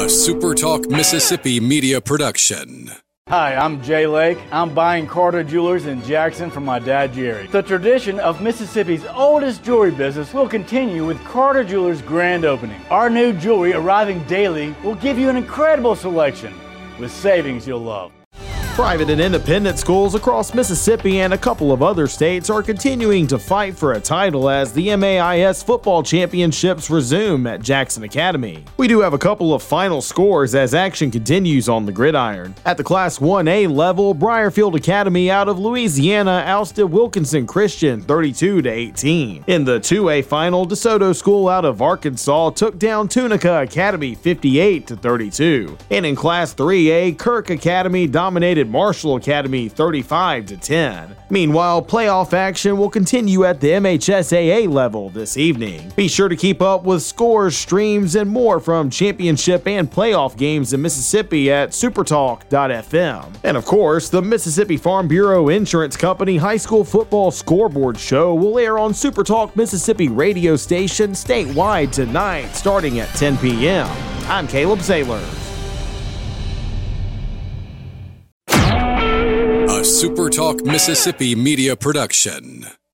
A SuperTalk Mississippi media production. Hi, I'm Jay Lake. I'm buying Carter Jewelers in Jackson from my dad, Jerry. The tradition of Mississippi's oldest jewelry business will continue with Carter Jewelers' grand opening. Our new jewelry arriving daily will give you an incredible selection with savings you'll love. Private and independent schools across Mississippi and a couple of other states are continuing to fight for a title as the MAIS football championships resume at Jackson Academy. We do have a couple of final scores as action continues on the gridiron. At the Class 1A level, Briarfield Academy out of Louisiana ousted Wilkinson Christian 32-18. In the 2A final, DeSoto School out of Arkansas took down Tunica Academy 58-32. And in Class 3A, Kirk Academy dominated Marshall Academy 35-10. Meanwhile, playoff action will continue at the MHSAA level this evening. Be sure to keep up with scores, streams, and more from championship and playoff games in Mississippi at supertalk.fm. And of course, the Mississippi Farm Bureau Insurance Company High School Football Scoreboard Show will air on SuperTalk Mississippi radio station statewide tonight starting at 10 p.m. I'm Caleb Saylor. A SuperTalk Mississippi media production.